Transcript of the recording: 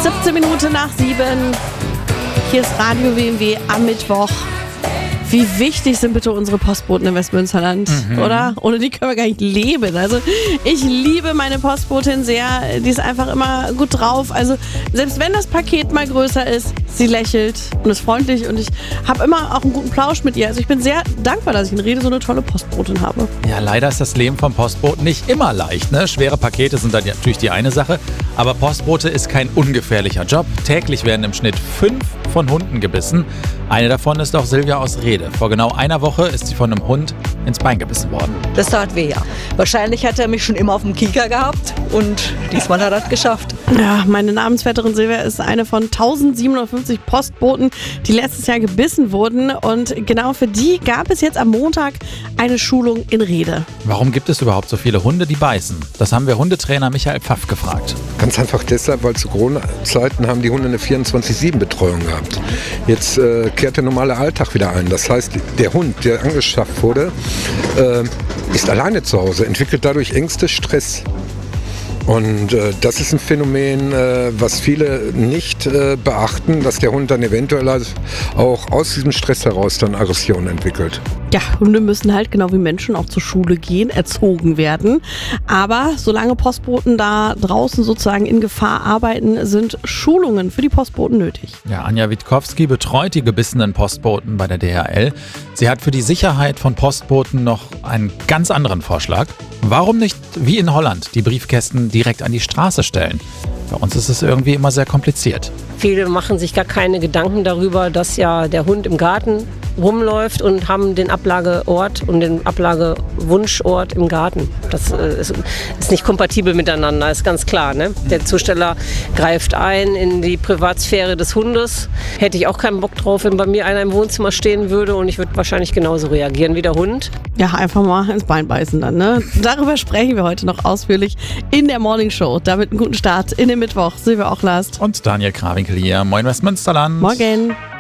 17 Minuten nach 7. Hier ist Radio WMW am Mittwoch. Wie wichtig sind bitte unsere Postboten im Westmünsterland, oder? Ohne die können wir gar nicht leben. Also ich liebe meine Postbotin sehr. Die ist einfach immer gut drauf. Also selbst wenn das Paket mal größer ist, sie lächelt und ist freundlich. Und ich habe immer auch einen guten Plausch mit ihr. Also ich bin sehr dankbar, dass ich in Rede so eine tolle Postbotin habe. Ja, leider ist das Leben vom Postboten nicht immer leicht, ne? Schwere Pakete sind dann natürlich die eine Sache. Aber Postbote ist kein ungefährlicher Job. Täglich werden im Schnitt 5 von Hunden gebissen. Eine davon ist auch Silvia aus Rede. Vor genau einer Woche ist sie von einem Hund ins Bein gebissen worden. Das tat weh, ja. Wahrscheinlich hat er mich schon immer auf dem Kieker gehabt und diesmal hat er das geschafft. Ja, meine Namensvetterin Silvia ist eine von 1750 Postboten, die letztes Jahr gebissen wurden. Und genau für die gab es jetzt am Montag eine Schulung in Rede. Warum gibt es überhaupt so viele Hunde, die beißen? Das haben wir Hundetrainer Michael Pfaff gefragt. Ganz einfach deshalb, weil zu Corona-Zeiten haben die Hunde eine 24/7-Betreuung gehabt. Jetzt kehrt der normale Alltag wieder ein. Das heißt, der Hund, der angeschafft wurde, ist alleine zu Hause, entwickelt dadurch Ängste, Stress. Und das ist ein Phänomen, was viele nicht beachten, dass der Hund dann eventuell auch aus diesem Stress heraus dann Aggressionen entwickelt. Ja, Hunde müssen halt genau wie Menschen auch zur Schule gehen, erzogen werden. Aber solange Postboten da draußen sozusagen in Gefahr arbeiten, sind Schulungen für die Postboten nötig. Ja, Anja Witkowski betreut die gebissenen Postboten bei der DHL. Sie hat für die Sicherheit von Postboten noch einen ganz anderen Vorschlag. Warum nicht, wie in Holland, die Briefkästen direkt an die Straße stellen? Bei uns ist es irgendwie immer sehr kompliziert. Viele machen sich gar keine Gedanken darüber, dass ja der Hund im Garten rumläuft und haben den Ablageort und den Ablagewunschort im Garten. Das ist nicht kompatibel miteinander, ist ganz klar, ne? Der Zusteller greift ein in die Privatsphäre des Hundes. Hätte ich auch keinen Bock drauf, wenn bei mir einer im Wohnzimmer stehen würde, und ich würde wahrscheinlich genauso reagieren wie der Hund. Ja, einfach mal ins Bein beißen dann, ne? Darüber sprechen wir heute noch ausführlich in der Morning Show. Damit einen guten Start in den Mittwoch. Silvia Ochlast und Daniel Krawinkel hier. Moin Westmünsterland. Morgen.